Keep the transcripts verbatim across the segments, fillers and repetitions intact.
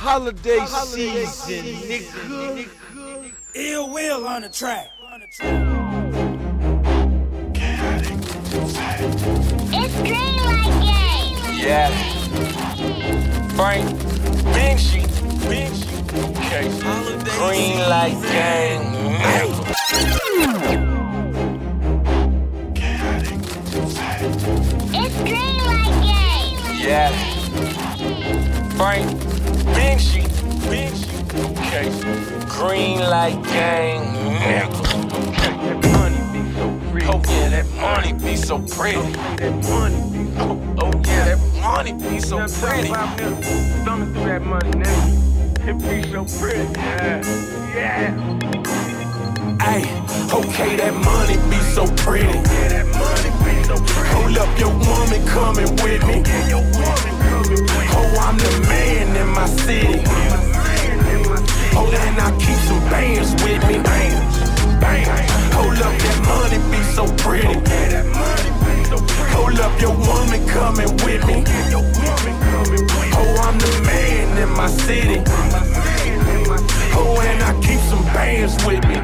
holiday season, nigga. Ill Will on the track. It's Greenlight Gang. Yeah. Frank, Big Sheet, Big Sheet. Okay. Greenlight Gang. It's Greenlight Gang. Yeah. Frank, Big Sheet, Big Sheet. Okay. Greenlight Gang. That money be so pretty. Oh yeah, that money be so pretty. That money be so Oh, oh yeah, that money be so pretty. Thumbing through that money, nigga. It be so pretty. Yeah. Yeah. Ay, okay, that money be so pretty. Yeah, that money be so pretty. Hold up, your woman coming with me. Yeah, your woman coming with me. Oh, I'm the man in my city. Oh, and I keep some bands with me. Hold up, that money be so pretty. Yeah, that money be so pretty. Hold up, your woman coming with me. Yeah, your woman coming with me. Oh, I'm the man in my city. Oh, and I keep some bands with me.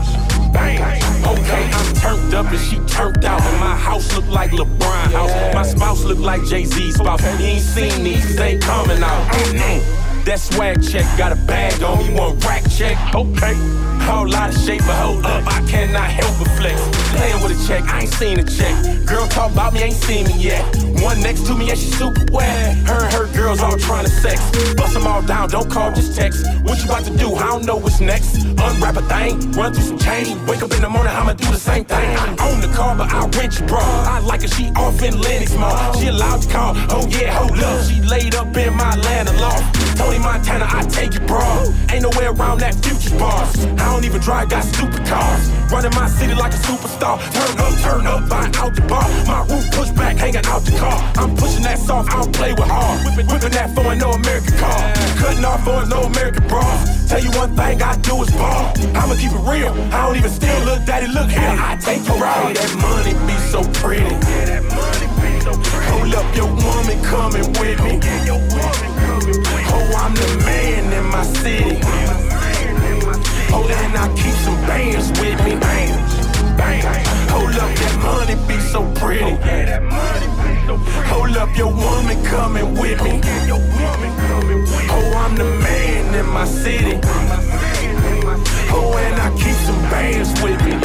Okay, I'm turned up and she turned out. And my house look like LeBron house. My spouse look like Jay-Z's spouse. He ain't seen these, they ain't coming out. Mm-hmm. That swag check, got a bag on me, one rack check. Okay, whole lot of shape, but hold up, I cannot help but flex. Playing with a check, I ain't seen a check. Girl talk about me, ain't seen me yet. One next to me and she super wet. Her and her girls all trying to sex. Bust them all down, don't call, just text. What you about to do? I don't know what's next. Unwrap a thing, run through some change. Wake up in the morning, I'ma do the same thing. I own the car, but I rent you, bro. I like her, she off in Lennox Mall. She allowed to call, oh yeah, hold up. She laid up in my Atlanta loft. Tony Montana, I take it, bro. Ain't nowhere around that future bars. I don't even drive, got stupid cars. Running my city like a superstar. Turn up, turn up, buy out the bar. My roof pushed back, hanging out the car. I'm pushing that soft, I don't play with hard. Whipping, whipping that for a no American car. Cutting off for a no American bras. Tell you one thing I do is ball. I'ma keep it real, I don't even steal. Look, daddy, look here, I take you right. That money be so pretty. Yeah, that money be so pretty. Hold up, your woman coming with me. Yeah, your woman coming with me. Oh, I'm the man in my city. Oh, and I keep some bands with me. Hold up, that money be so pretty. Yeah, that money be so pretty. Hold up, your woman coming with me. Yeah, your woman coming with me. Oh, I'm the man in my city. Oh, and I keep some bands with me.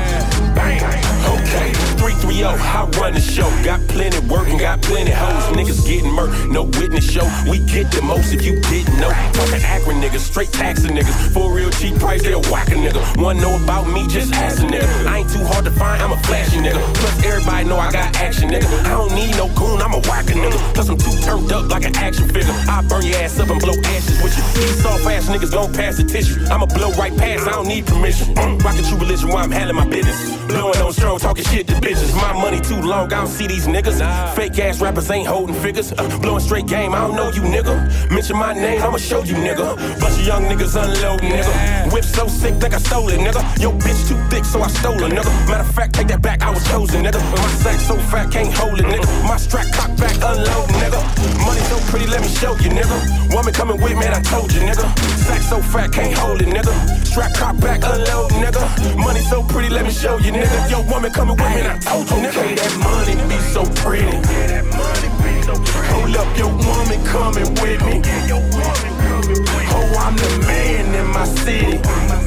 Okay, three three oh, I run the show. Got plenty work and got plenty hoes. Niggas getting murked, no witness show. We get the most if you didn't know. Talking Akron niggas, straight taxing niggas. For a real cheap price, they'll whack a nigga. Wanna know about me, just ask a nigga. I ain't too hard to find, I'm a flashy nigga. Plus everybody know I got action, nigga. I don't need no goon, I'm a whack a nigga. Plus I'm too turned up like an action figure. I burn your ass up and blow ashes with you. These soft ass niggas gon' pass the tissue. I'ma blow right past, I don't need permission. Mm, rockin' true religion while I'm handling my business. Blowing on strong, talking shit to bitches. My money too long, I don't see these niggas. Fake ass rappers ain't holding figures. Uh, blowing straight game, I don't know you nigga. Mention my name, I'ma show you nigga. Bunch of young niggas unloading nigga. Whip so sick, think I stole it nigga. Yo bitch too thick, so I stole her nigga. Matter of fact, take that back, I was chosen nigga. My sack so fat, can't hold it nigga. My strap cock back, unload nigga. Money so pretty, let me show you nigga. Woman coming with, man, I told you nigga. Sack so fat, can't hold it nigga. Strap cock back, unload nigga. Money so pretty, let me show you nigga. Yo woman coming with, man, I told you nigga. Okay, that money be so pretty. Yeah, that money be so pretty. Hold up, your woman coming with me. Yeah, your woman coming with me. Oh, I'm the man in my city.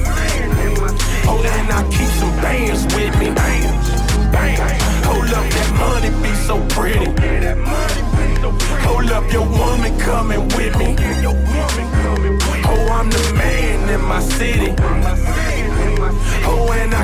Oh, and I keep some bands with me. Hold up, that money be so pretty. Yeah, that money be so pretty. Hold up, your woman coming with me. Yeah, your woman coming with me. Oh, I'm the man in my city. Oh, and